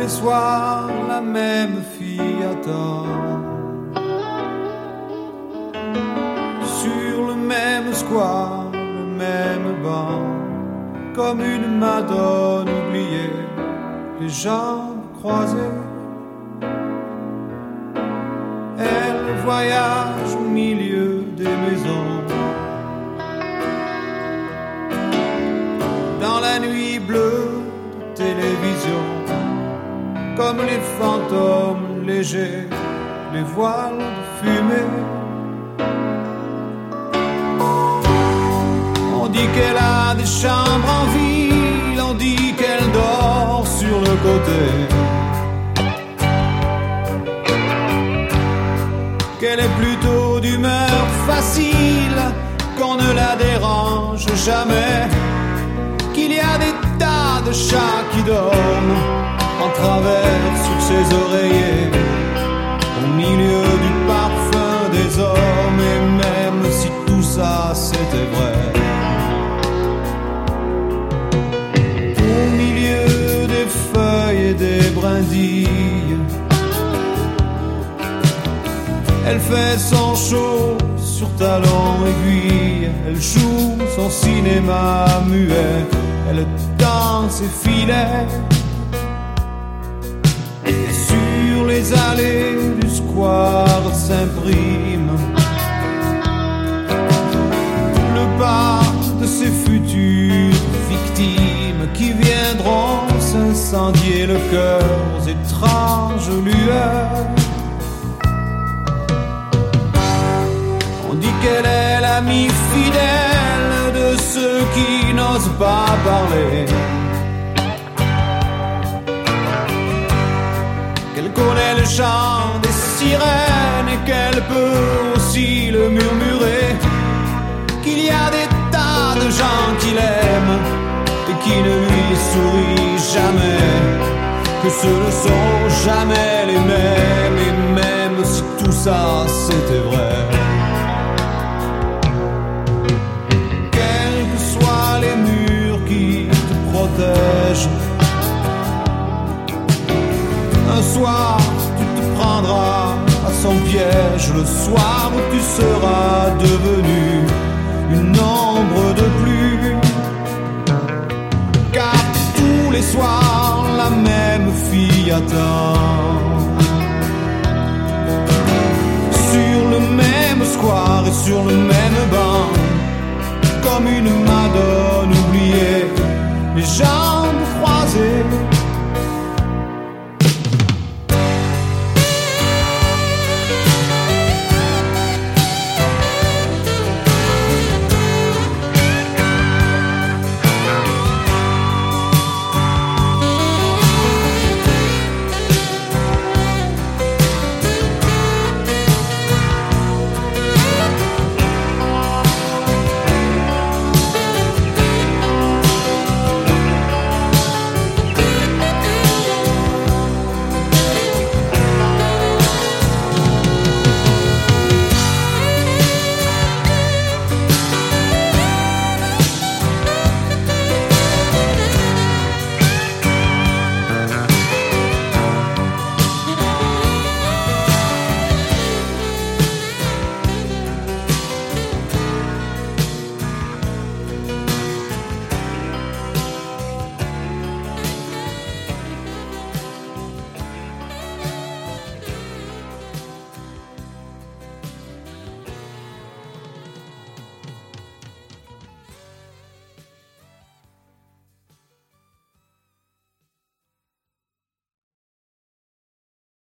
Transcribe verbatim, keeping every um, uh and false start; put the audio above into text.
les soirs, la même fille attend. Sur le même square, le même banc, comme une madone oubliée, les jambes croisées. Elle voyage au milieu des maisons. Dans la nuit bleue de télévision, comme les fantômes légers, les voiles de fumée. On dit qu'elle a des chambres en ville, on dit qu'elle dort sur le côté, qu'elle est plutôt d'humeur facile, qu'on ne la dérange jamais, qu'il y a des tas de chats qui dorment en travers sur ses oreillers, au milieu du parfum des hommes. Et même si tout ça c'était vrai, au milieu des feuilles et des brindilles, elle fait son show sur talons aiguilles, elle joue son cinéma muet, elle danse et filet. Et sur les allées du square s'imprime le pas de ces futures victimes qui viendront s'incendier le cœur aux étranges lueurs. On dit qu'elle est l'amie fidèle de ceux qui n'osent pas parler, qu'elle connaît le chant des sirènes et qu'elle peut aussi le murmurer, qu'il y a des tas de gens qui l'aiment et qui ne lui sourient jamais, que ce ne sont jamais les mêmes. Et même si tout ça c'était vrai, les murs qui te protègent, un soir tu te prendras à son piège, le soir où tu seras devenu une ombre de plus, car tous les soirs la même fille attend sur le même square et sur le même banc, comme une madone oubliée, les gens